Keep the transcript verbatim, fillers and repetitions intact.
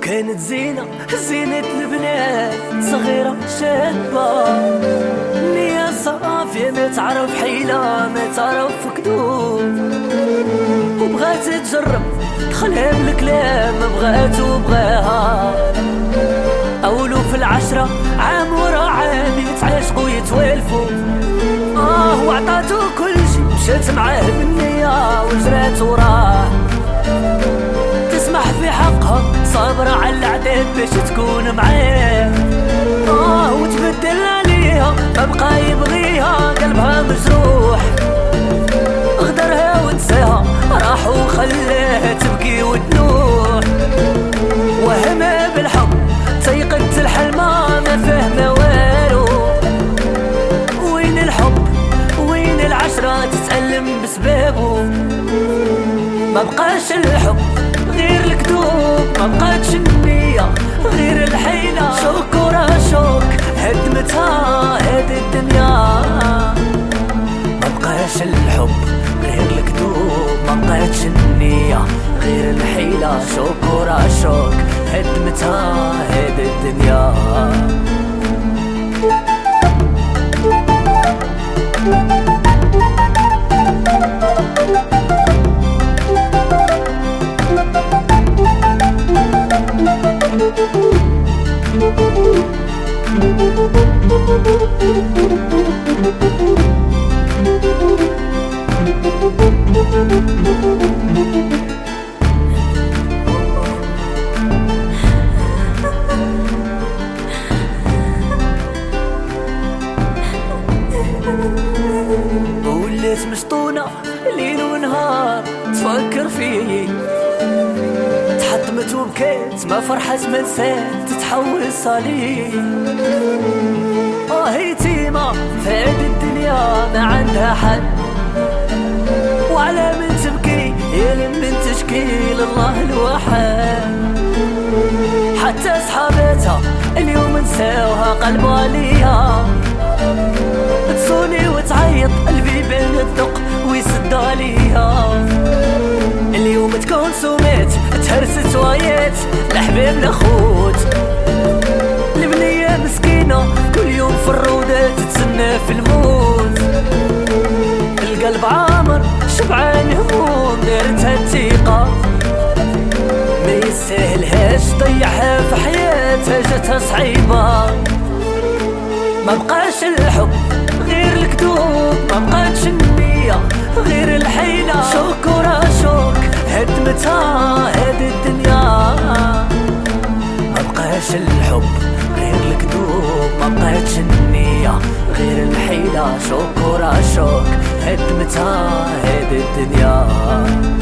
كانت زينة زينة البنات صغيرة شابة، نية صافية ما تعرف حيلة ما تعرف كذوب، وبغات تجرب دخلها بالكلام بغات وبغاها. أولو في العشرة عام ورا عام يتعاشقوا يتوالفوا، آه وعطاتو كل شي مشات معاه بالنية وجرات وراه، تسمح في حقها صابرة على العذاب باش تكون معاه، آه وتبدل عليها ما بقى يبغيها قلبها مجروح، غدرها ونساها راح وخلاها تبكي وتنوح، وهمها بالحب تيقت الحلمة ما فاهمة والو، وين الحب وين العشرة تتألم بسبابه، ما بقاش الحب غير الكذوب ما بقاتش النية غير الحيلة، شوك ورا شوك هدمتها هاد الدنيا، ما بقاش الحب غير الكذوب ما بقاتش النية غير الحيلة، شوك ورا شوك هدمتها هاد الدنيا. ولات مشطونة ليل ونهار تفكر فيه، تحطمت وبكات ما فرحت ما نسات تتحول صليب، اه يتيمة في هاد الدنيا ما عندها حد، وعلى من تبكي يا لمن تشكي لله الواحد، حتى صحاباتها اليوم نساوها قلبها ليها، تصوني وتعيط البيبان الدق ويسد عليها، اليوم تكون سومات تهرست ويات الأحباب الأخوت، البنية مسكينة كل يوم في الروضة تتسنى في الموت، القلب عامر شبعان هموم دارتها الثقة، ما يستاهلهاش ضيعها في حياتها جاتها صعيبة، ما بقاش الحب غير الكذوب ما بقاتش النية غير الحيلة، شوك ورا شوك هدمتها هاد الدنيا، ما بقاش الحب غير الكذوب ما بقاتش النية غير الحيلة، شوك ورا شوك هدمتها هاد الدنيا.